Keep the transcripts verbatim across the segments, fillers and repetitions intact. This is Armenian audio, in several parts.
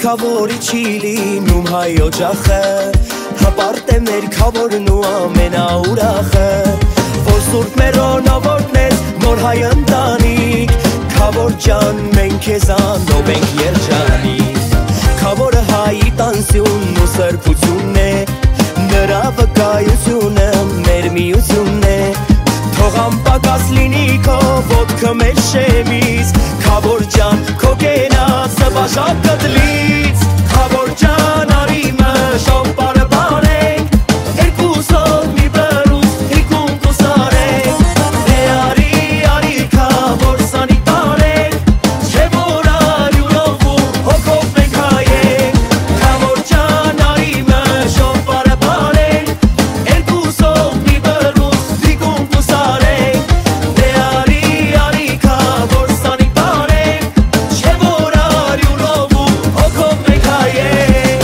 Քավորի չի լինում հայ օջախը Հապարտ է մեր քավորն ու ամենաուրախը Որ սուրբ մերոնովորն ես նոր հայ ընտանիք Քավոր ջան մենք քեզանով ենք երջանիկ Քավորը հայի տանսյունն ու սրբությունն է Նրա վկայությունը մեր միությունն է Թող անպակաս լինի քո ոտքը մեր շեմից Քավոր ջան քո կենացը բաժան կդլից Քավոր ջան արիմը շոպարը բարենք Երկուսով մի բրուս հիկում կուսարենք Դե արի արի քավոր սանի տարենք Չէ որ արյունով ու հոգով մենք հայենք Քավոր ջան արիմը շոպարը բարենք Երկուսով մի բրուս հիկում կուսարենք Դե արի արի քավոր սանի տարենք Չէ որ արյունով ու հոգով մենք հայենք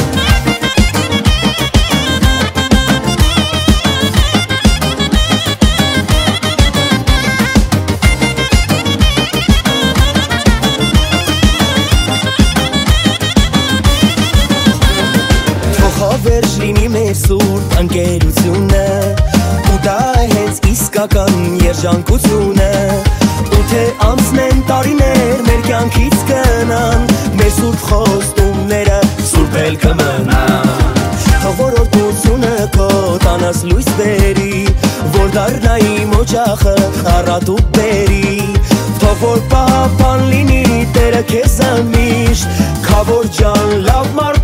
Թողավերջ լինի մեր սուրբ ընկերությունը Ու դա է հենց իսկական երջանկությունը Ու թե անցնեն տարիներ մեր կյանքից կնան Մեր սուրբ խոստումները սուրբ էլ կմնան Թող որ օրհնությունը քո տանած լույս բերի Որ դառնա իմ օջախը առատ ու բերի Թող որ պահապան լինի Տերը քեզ միշտ Քավոր ջան լավ մարդ